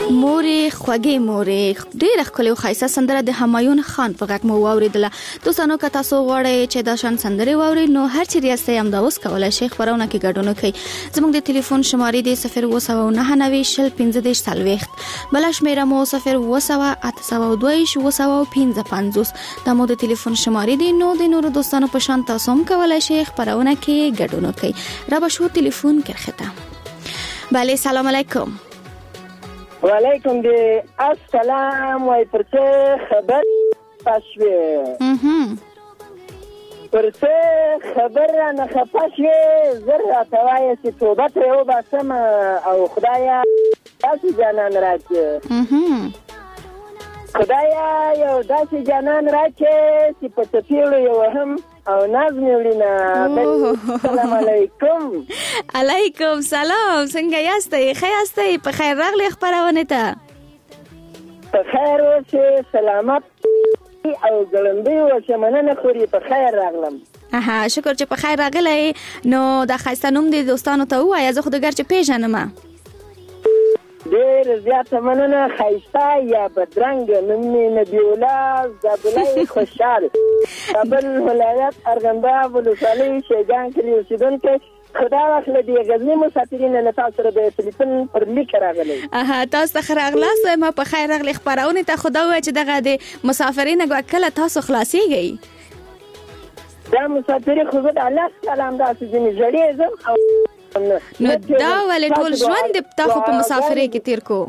مورې خوږې مورې ډېر ښکلې او ښایسته سندره د همایون خان په غږ مو واوریدله. دوستانو که تاسو غواړئ چې دا شان سندرې واورئ نو هر چیرې یاستئ همدا اوس کولی شئ خپرونه کې ګډون وکړئ. زموږ د ټلیفون شمارې دی 029904040 بله شمیره مو 0808022 دا مو د ټلیفون شمارې دی. نو د نورو دوستانو په شان تاسو هم کولی شئ خپرونه کې ګډون وکړئ. را به شو ټلیفون کرخته. بله سلام علیکم. وعلیکم دی السلام وای پرڅه خبر پښوی پرڅه خبر نه خپښوی زره توای چې توبه ته او باسم او خدایا تاسو جانان راځي خدایا یو داسې جانان راځي چې په تفیلو یو هم او نظم ولینا. السلام علیکم. علیکم سلام. څنګه یاستئ؟ ښه یاستئ؟ په خیر راغلی خپرونه ته. په خیر اوسئ، سلامت او ګړندۍ اوسئ، مننه خوري. په خیر راغلم. اها شکر چې په خیر راغلی. نو دا ښایسته نوم دې دوستانو ته ووایه، زه خو د ګر چې پیژنم. ډېر زیاته مننه. ښایسته یا بدرنګ نوم مې نبی الله زابلۍ خوشحال، کابل ولایت ارغنداب ولسوالۍ شیګان کلي اوسېدونکی. خدا واخله دې غزني مسافرینو له تاسو سره د ټلیفون پر لیک راغلی. اها تاسو ته ښه راغلاست. ما په خیر راغلی خپرونې ته. خدا ووایه چې دغه د مسافرینو کله تاسو خلاصېږئ؟ دا مسافري خو زه د الله تعالی همداسې ځینې ژړې ځم او نو دا ولې ټول ژوند دې تاسو په مسافرۍ کې تیر کو؟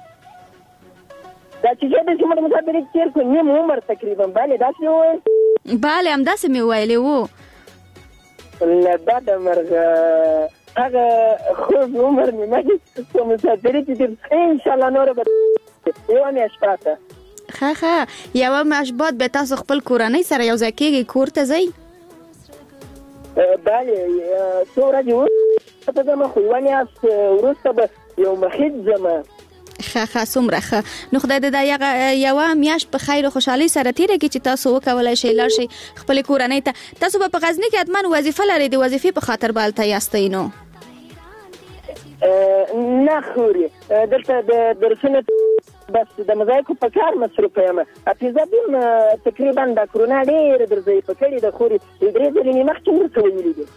دا چې زه د مسافرۍ کې تیر کو نیم عمر تقریبا. بله داسې وویل؟ بله همداسې مې وویلې وو. له بده مرغه هغه خوږ عمر مې مګي په مسافرۍ کې تیر انشاءالله نوره به یوه میاشت پاته. ښه یوه میاشت بعد به تاسو خپل کورنۍ سره یو ځای کېږئ، کور ته ځئ؟ بله څو ورځې وروسته ځم، خو یوه میاشت وروسته به یو مخید ځم. ښه څومره ښه. نو خدای دې دا یوه میاشت په خیر او خوشحالۍ سره تېره کړي چې تاسو وکولی شئ لاړ شئ خپلې کورنۍ ته. تاسو به په غزني کې حتما وظیفه لرئ، د وظیفې په خاطر به هلته یاستئ؟ نو نه خوري دلته د درسونه بس د مزایکو په کار مصروفه یم. حافظه بیم تقریبا د کرونا ډېره در ضعیفه کړې ده خوري. 3 ځلې مې مخکې درته ویلي دي.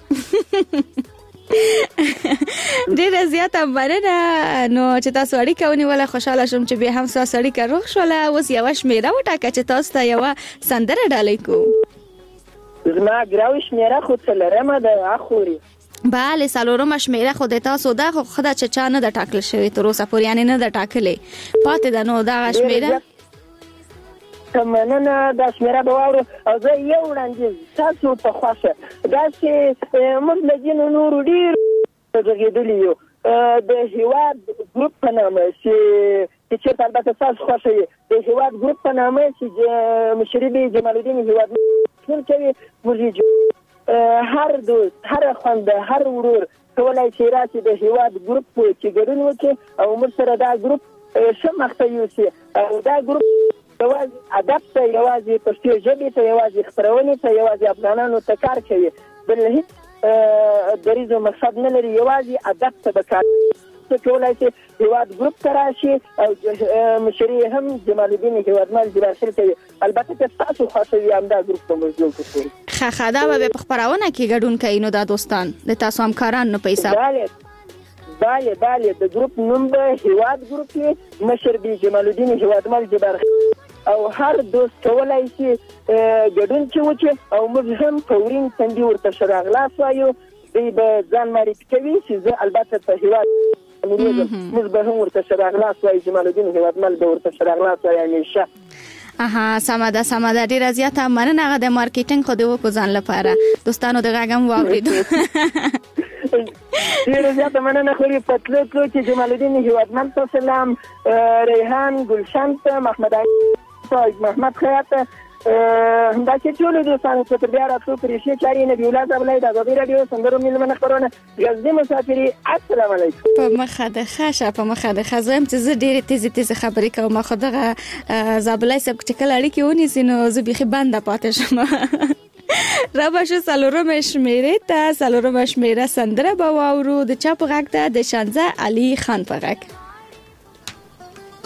ډېره زیاته مننه. نو چې تاسو اړیکه ونیوله خوشحاله شوم چې بیا هم ستاسو اړیکه روغ شوله. اوس یوه شمېره وټاکه چې تاسو ته یوه سندره ډالۍ کوو. زما ګراوي شمېره خو څلورمه ده خوري. بله څلورمه شمېره خو د تاسو ده، خو ښه ده چې چا نه ده ټاکل شوې تر اوسه پورې، یعنې نه ده ټاکلې پاتې ده. نو دغه شمېره مننه. دا شمېره به واورو او زه یو وړاندیز تاسو په خوښه داسې موږ له ځینو نورو ډېر غږېدلي یو د هېواد ګروپ په نامه چې چېرته البته تاسو خوښه یې د هېواد ګروپ په نامه چې مشري د جمال الدین هېوادمل کوي. موږ هر دوست هر خونده هر ورور کولی شي راشي د هېواد ګروپ چې ګډون وکړي او موږ سره دا ګروپ ښه مخته یوسي. او دا ګروپ یوازې ادب ته، یوازې پښتو ژبې ته، یوازې خپرونې ته، یوازې افغانانو ته کار کوي، بل هیڅ دریځ او مقصد نه لري. یوازې ادب ته به کار کولی شي هېواد ګروپ ته راشي او مشري هم جمال الدین هېوادمل جبارخیل کوي. البته که تاسو خوښوي همدا ګروپ ته موږ جوړ کړو. ښه دا به په خپرونه کې ګډون کوي. نو دا دوستان د تاسو همکاران نو په حساب. بله د ګروپ نوم به هېواد ګروپ وي، مشر به جمال الدین هېوادمل جبارخیل او هر دوست کولی شي ګډون چې وکړي او موږ هم فورین تندي ورته ښه راغلاست وایو. دوی به ځان معرفي کوي چې زه البته په هېواد موږ به هم ورته ښه راغلاست وایو. جمال الدین هېوادمل به ورته ښه راغلاست وایي همیشه. اها سمه ده ډېره زیاته مننه. هغه د مارکیټینګ خو دې وکړو ځان لپاره. دوستانو د غږ هم واورېدو. ډېره زیاته مننه خوري. په تلو کې جمال الدین هېوادمل ته سلام، ریحان ګلشن ته، محمد محمد خیاط همداسې ټولو دوستانو ته تر بیا راتلو پرې ښې چارې نبي الله زابلۍ د ازادۍ راډیو سندرو میلمنه خپرونه غزني مسافري. السلام علیکم. په مخه د ښه په مخه د ښه. زه هم چې زه ډېرې تیزې خبرې کوم، خو دغه زابلۍ صاحب چې کله اړیکې ونیسي نو زه بیخي بنده پاتې شم. را به شو څلورمه شمېرې ته. څلورمه شمېره سندره به واورو. د چا په غږ ده؟ د شانزه علي خان په غږ.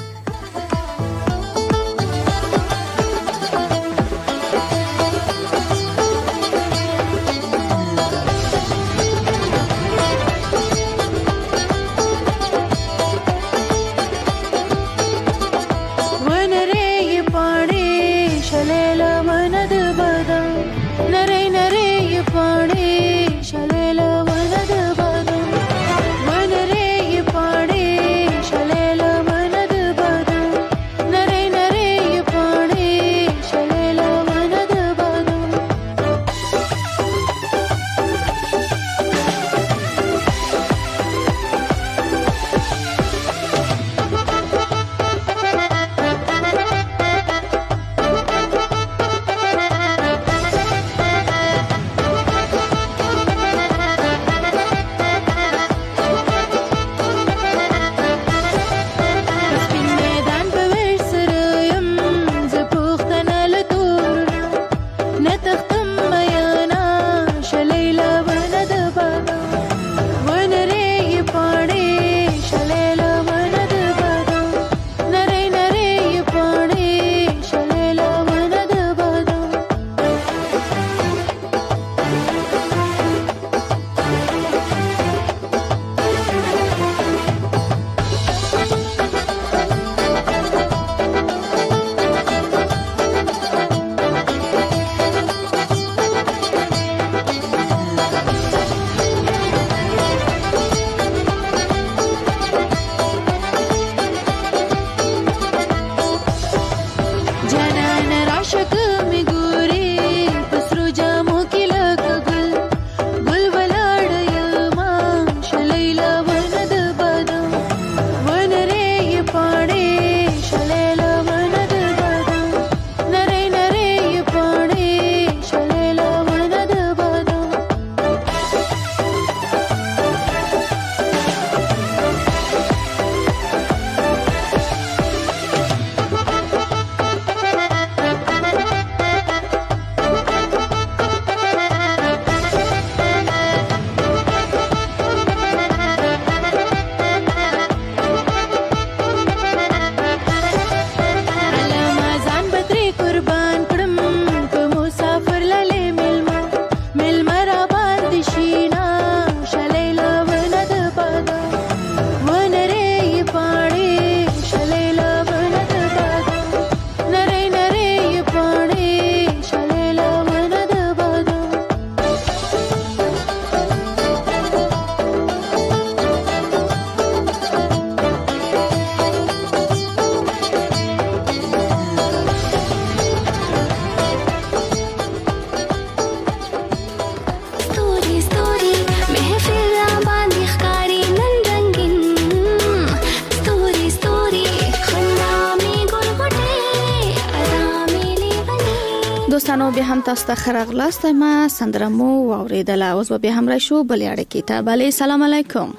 دوستانو به هم تاسو ته خراغلاست ما سندره مو اوریدله اوس به هم را شو بلې اړیکې ته بلې سلام علیکم.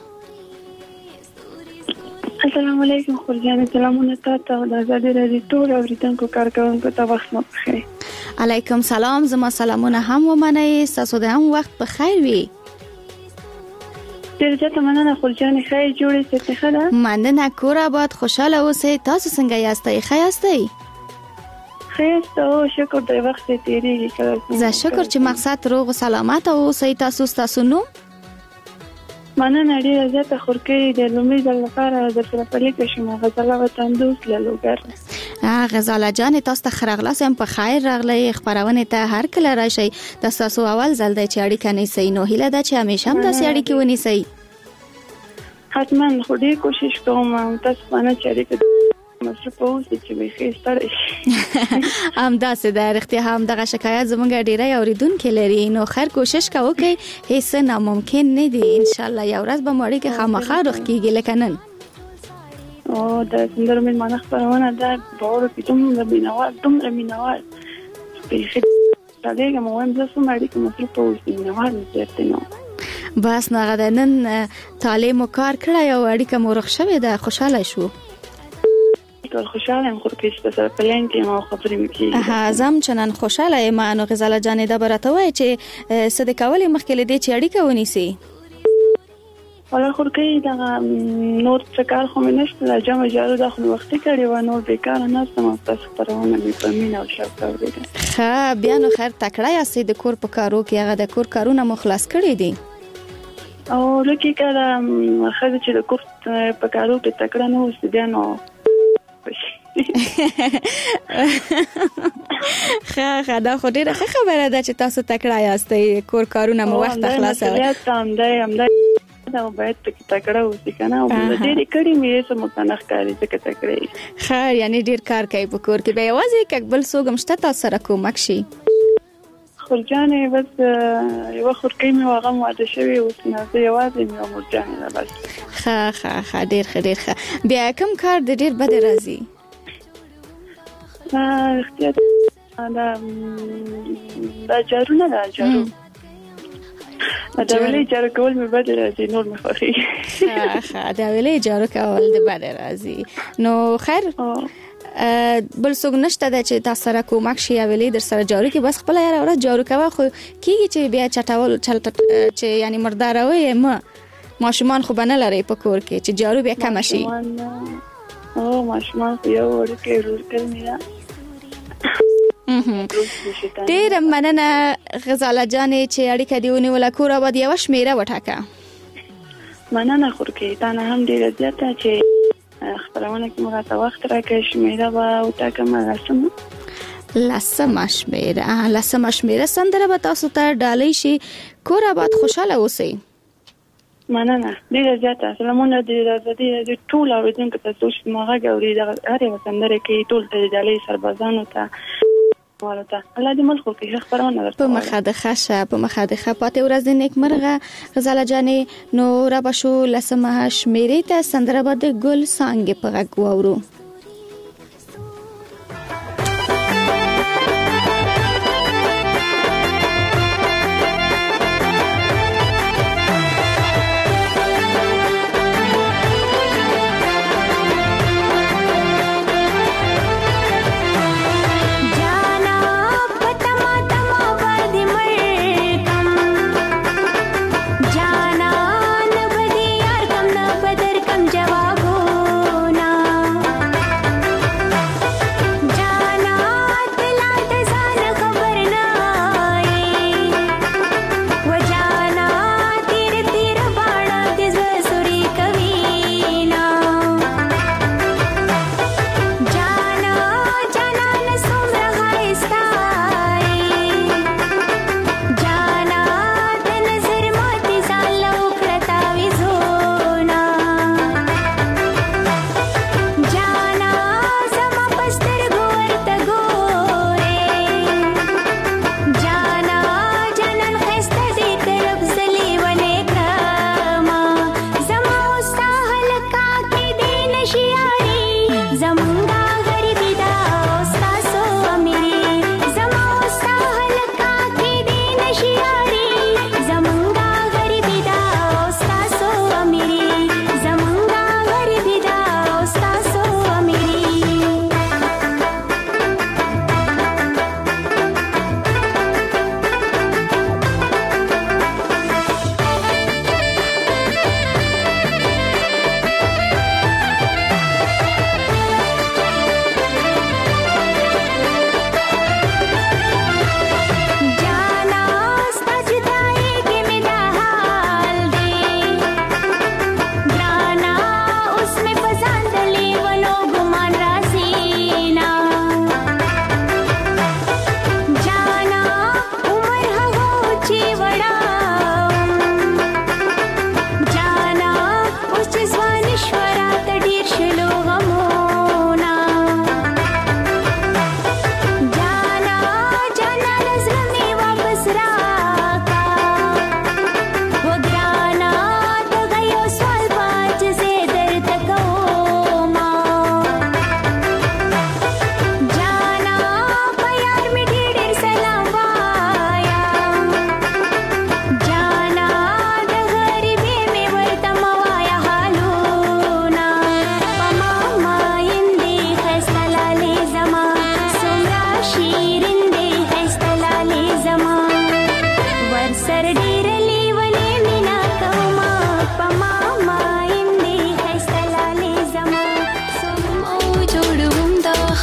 السلام علیکم خورجان سلامونه تاسو او د آزادي رادیو ټول اوریدونکو کارکونکو ته وخت مو بخیر. علیکم سلام زما سلامونه هم ومنئ تاسو د هم وخت په خیر وي. ډیر زیاته مننه خورجان خیر جوړې ستې خدا مننه کور آباد خوشاله اوسئ تاسو څنګه یاستئ ښه یاستئ؟ ښه او شکر د وخت تیریږي کړه زه شکر چې مقصد روغ او سلامت اوسئ تاسو نو مننه ډیره زیاته خورکې د لومړي ځل لپاره د سره پلیک شوم غزاله وطن دوست له لوګر غزاله جان تاسو ته خراغلاس هم په خیر راغلی خبرونه ته هر کله راشي تاسو اول ځل د چاړي کني سي نو هیله ده چې همیشه هم تاسو اړیکې ونیسئ. حتما خو دې کوشش کوم تاسو باندې چاړي مصرف اوسې چې به ښه ستړی هم داسې د اړتیا هم دغه شکایت زمونږ ډیری اوریدونکو لري نو خیر کوشش کوو کې هیڅ ناممکن نه دی ان شاء الله یو ورځ به مړی کې خامخا روغ کیږي لکه نن او د سندرو من مانه خبرونه ده باور په دومره مینوال په ښه تاګه مو هم زه سم اړیکې مصرف اوسې مینوال زیات نو بس نه غدا نن تعلیم کار کړی او اړیکه مو روغ شوه ده خوشاله شو ټول خوشاله ام خو کې څه په لین کې ما خبرې مکي زم چنن خوشاله یم نو غزاله جان د برته وای چې صدې کولې مخکې لدې چې اړیکه ونیسي ولا خو کې دا نور څه کار خو مې نشته جمع جارو داخل وخت کړي و نور بیکار نه سم تاسو پرونه مې په مینا او شوق اوریدل ښه بیا نو خیر تکړه یاستئ د کور په کارو کې هغه د کور کارونه مخلص کړي دي او لکه کله خځه چې د کور په کارو کې تکړه نه اوسې بیا نو ښه دا خو ډیره ښه خبره ده چې تاسو تکړه یاستئ کور کارونه مو وخت خلاصوي دا باید تکړه اوسئ کنه او ډېر کړي مې سم متنخ کاری څه تکړه خیر یعنی ډیر کار کوي په کور کې به یوازې کبل سوګم شته تاسو سره کومک شي خورجانې بس یو خورکې مې واغه ماده شوی اوس نه زه یوازې مې مرجانې بس ښه ډیر ښه بیا کوم کار د ډیر بد راځي اختیار دا جارو نه دا جارو دا ویلې جارو کول مې بد راځي نور مې خوښي ښه دا ویلې جارو کول د بد راځي نو خیر بل څوک نشته د چې تاسو سره کومک شي ویلې در سره جارو کې بس خپل یاره ورځ جارو کوه خو کیږي چې بیا چټاول چې یعنی مرداروي ماشومان خو بنه لري په کور کې چې جارو بیا کم شي او ماشومان یو ورکه روز کړمه ډیر مننه غزاله جان چې اړیکه دیونه ولا کور آباد یو شمیره وټاکه مننه خورکې تا نه هم ډیر زیاته چې خبرونه کې موږ ته وخت راکې شمیره و ټاکم لسمه شمیره سندره به تاسو ته ډالۍ شي کور آباد خوشاله اوسئ مننه ډیر زیاته سلامونه د آزادي ټول اوریدونکو ته تاسو ماغه غوړي د هر یو سندره کې ټول ته ډالۍ سربازانو ته ولته الله دې ملخو کې خبرونه درته په مخادخه پاتې ورځ نیک مرغه غزاله جانې نو را بشو لسمه شمیره ته سندره بد ګل سانګ په غږ وورو جوانا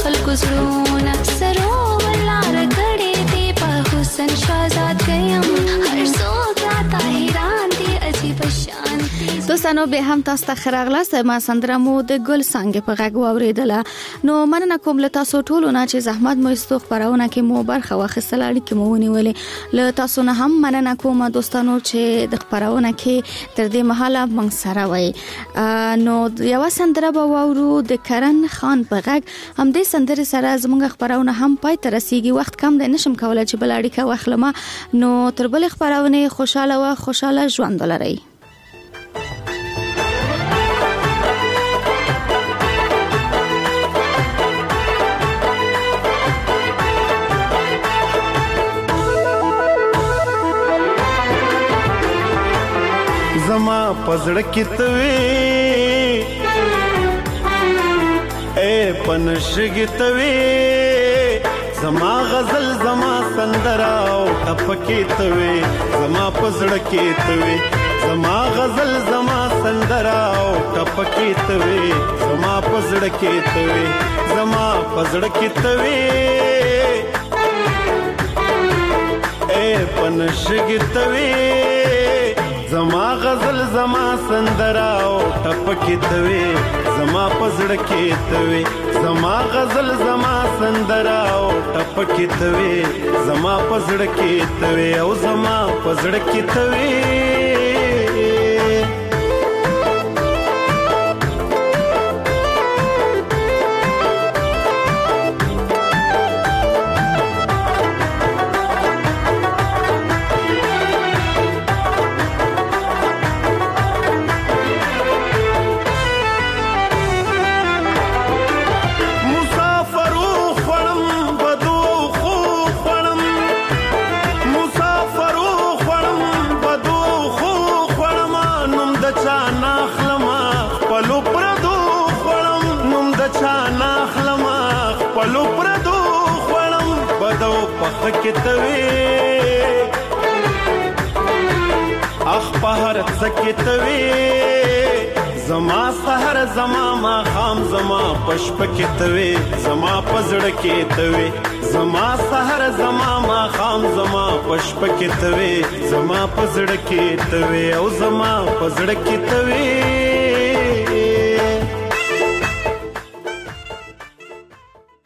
خلکو زړونه سرو ولار کړې دي په حسن شهزاد یم هر څوک راته حیران دي عجیب شان دوستانو به هم تاسو ته خراغلاست ما سندره مو د ګل څنګه په غږ واوریدله نو مننه کوم له تاسو ټولو نه چې زحمت مو استو خبرونه کې مو برخه واخیستل اړیکې مو ونیولې له تاسو نه هم مننه کوم دوستانو چې د خبرونه کې تر دې مهاله موږ سره وای نو یو سندره به واورو د کرن خان په غږ هم دې سندره سره زموږ خبرونه هم پای ته رسیدي وخت کم دی نشم کولای چې بل اړیکه واخلم نو تر بل خبرونه خوشاله ژوند ولرئ زما پزړه کې توي اے پنشګ توي زما غزل زما سندرا او ټپکې توي زما پزړه کې توي زما غزل زما سندرا او ټپکې توي زما پزړه کې توي زما پزړه کې توي اے پنشګ توي زما غزل زما سندرا او ټپکې توي زما پزړه کې توي زما غزل زما سندرا او ټپکې توي زما پزړه کې توي او زما پزړه کې توي اخ پهر سکتوي زما سحر زما ما خام زما پشپکتوي زما پزړه کېتوي زما سحر زما ما خام زما پشپکتوي زما پزړه کېتوي او زما پزړه کېتوي